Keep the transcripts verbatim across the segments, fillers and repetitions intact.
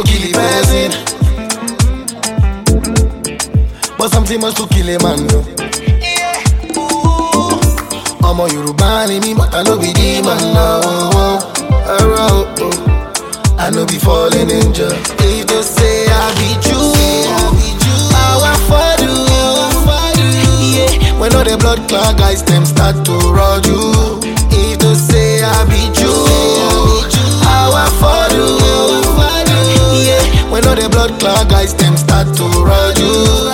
no kill a person, but something must to kill a man, no. I'm a Yoruba, me, but I know be demon now. I know be falling angel. If they say I be true, how I for do, yeah. When all the blood clot guys them start to roll you. If they say I be true, how I for do, yeah. When all the blood clot guys them start to roll you.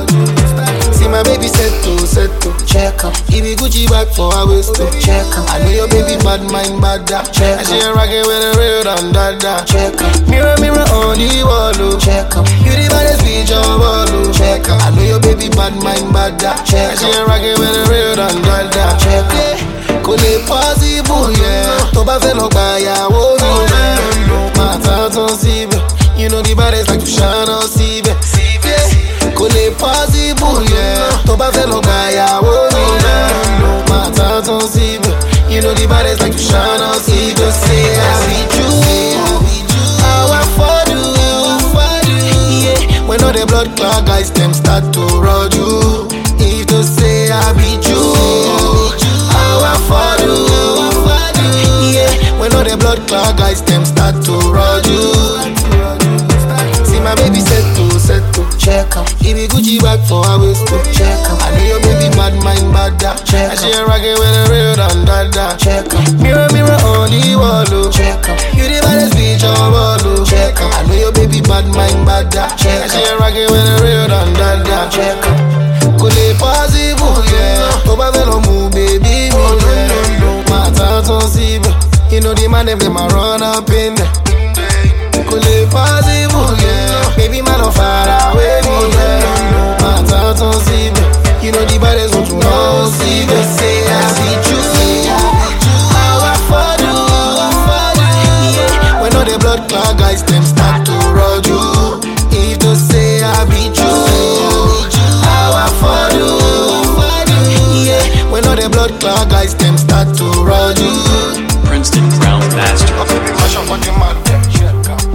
See my baby set to set to check up. Give me Gucci back for a waist to check up. I know your baby bad mind bad da. Check up. She a rockin' with a real dan da da. Check up. Mirror mirror on the wall, oh. Check up. You the baddest bitch of all, oh. Check up. I know your baby bad mind bad da. Check up. She a rockin' with a real dan da da. Check up. Yeah. Kò lè possible, yeah. Tó bá fẹ́ lọ gba ìyàwó mi, yeah. Máa tán tán síbẹ̀. You know the baddest like to shine on síbẹ̀. Yeah. Kò lè possible, yeah. Tó bá fẹ́ lọ gba ìyàwó mi, yeah. Máa tán tán síbẹ̀. You know the baddest like to shine on síbẹ̀. Say I be true, how I for do, yeah. When all the blood clot guys them start to roll you. If they say I be true, how I for do, yeah. When all the blood clot guys them start to roll you. See my baby set to set to check up. Give me Gucci back for a waist to check up. I know your baby bad mind bad da. Check up. She a rockin' with a real dan da da. Check up. Mirror mirror on the wall, oh. Check up. You the baddest bitch of all, oh. Check up. I know your baby bad mind bad da. Check up. She a rockin' with a real dan da da. Check up. Kò lè possible, yeah. Tó bá fẹ́ lọ mú baby mi, yeah. Máa tán tán síbẹ̀. You know the man them them a run up in there. Kò lè possible, yeah. Baby man on far away me, yeah. Máa tán tán síbẹ̀. You know the baddest want to know síbẹ̀. Say I be true, how I for do, yeah. When all the blood clot guys them start to roll you. If they say I be true, how I for do, yeah. When all the blood clot guys them start to roll you. Princeton Ground Master.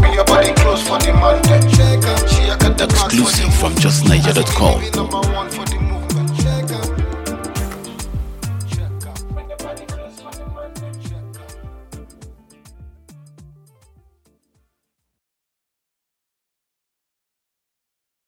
Exclusive from just niger dot com.